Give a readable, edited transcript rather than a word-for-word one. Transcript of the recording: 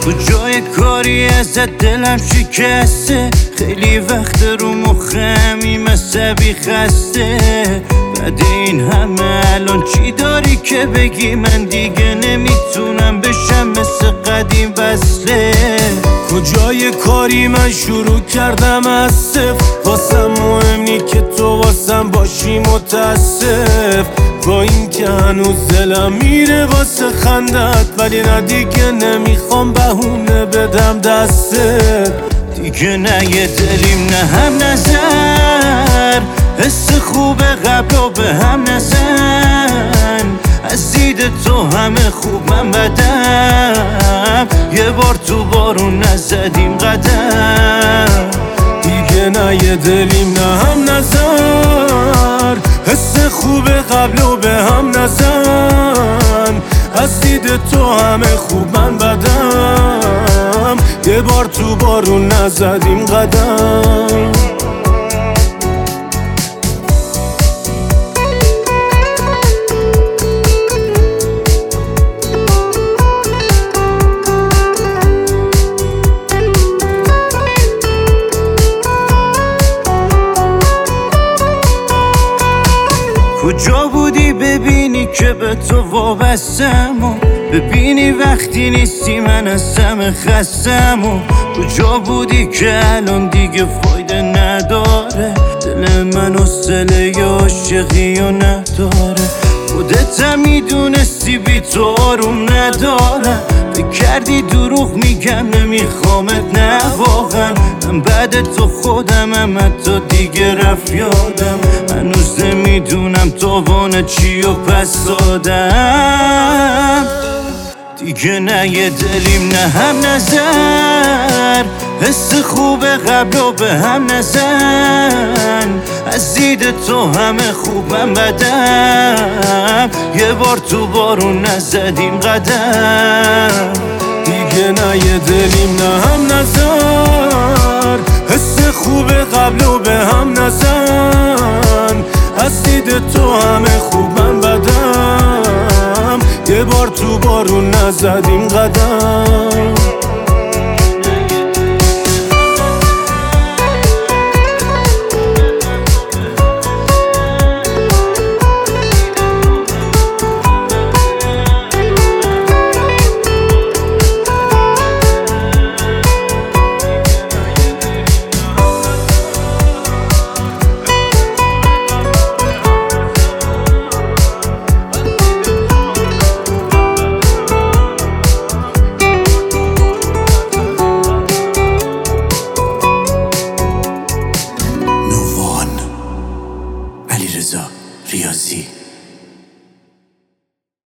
کجای کاری ازت دلم شکسته، خیلی وقت رو مخمی مصبی خسته. بعد این همه الان چی داری که بگی؟ من دیگه نمیتونم بشم مثل قدیم وصله. کجای کاری من شروع کردم از صفر، واسم مهم نی که تو واسم باشی متاسف. با این که هنوز دلم میره واسه خندت، ولی نه دیگه نمیخوام بهونه بدم دستت. دیگه نه یه دلیم نه هم نظر، حس خوب قبل و به هم نزن. از دید تو همه خوب من بدم، یه بار تو بارون نزدیم قدم. دیگه نه یه دلیم نه هم نظر، حس خوب قبل و به هم نزن. از دید تو همه خوب من بدم، یه بار تو بارون نزدیم قدم. کجا بودی ببینی که به تو وابستم و ببینی وقتی نیستی من از همه خستم؟ و کجا بودی که الان دیگه فایده نداره، دل من حوصله عاشقی و نداره. خودت هم میدونستی بی تو آروم ندارم، فکر کردی دروغ میگم نمیخوامت، نه واقعا من بعد تو خودمم، حتی دیگه رفت یادم. هنوز نمیدونم تاوان چی و پس دادم. دیگه نه یه دلیم نه هم نظر، حس خوب قبل و به هم نزن. از دید تو همه خوبم بدم، یه بار تو بارون نزدیم قدم. دیگه نه یه دلیم نه هم نظر، حس خوب قبل و به هم نزن. از دید تو همه خوبم بدم، یه بار تو بارون نزدیم قدم.